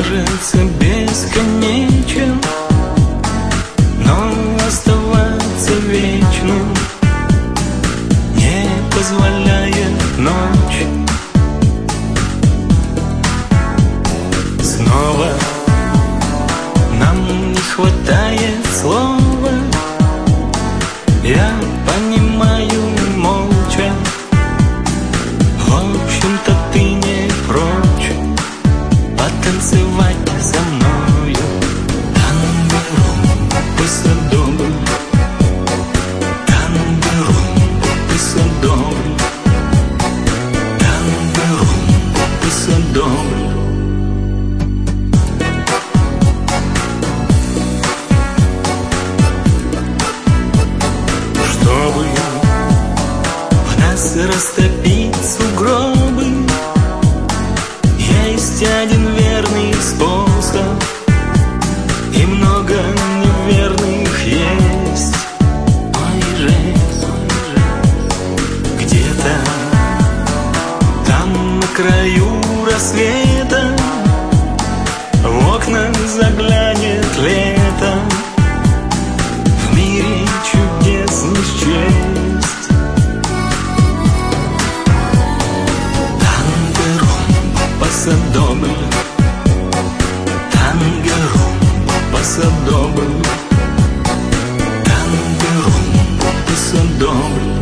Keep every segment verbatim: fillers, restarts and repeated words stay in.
кажется бесконечен, но оставаться вечным не позволяет ночь. Снова нам не хватает слова, я понимаю молча. В общем-то ты не прочь потанцевать со мною танго-румбу по садовой, танго-румбу по садовой, танго-румбу по садовой. Чтобы в нас растопить сугробы, есть один верный способ, и много неверных есть. Ой, жизнь, где-то там на краю рассвета в окна заглянет лето. В мире чудес не счесть. Танго-румба по садовой, танго-румба по садовой, танго-румба по садовой.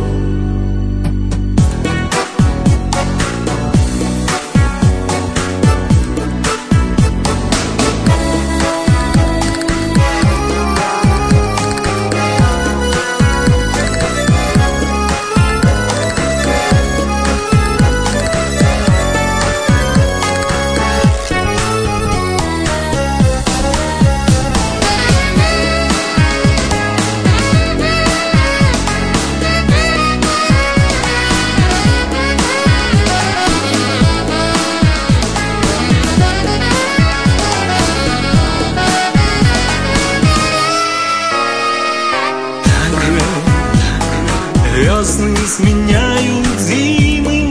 Весны сменяют зимы,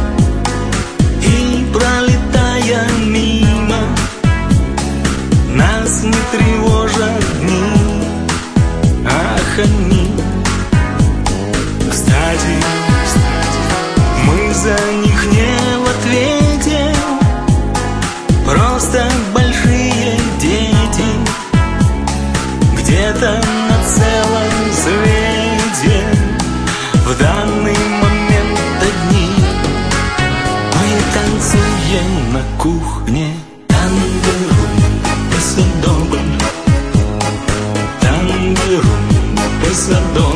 и пролетая мимо, нас не тревожат дни, ах, они. Кстати, мы за них не в ответе, просто большие дети, где-то на целом свете. В данный момент одни мы танцуем на кухне танго-румбу по садовой, танго-румбу по садовой.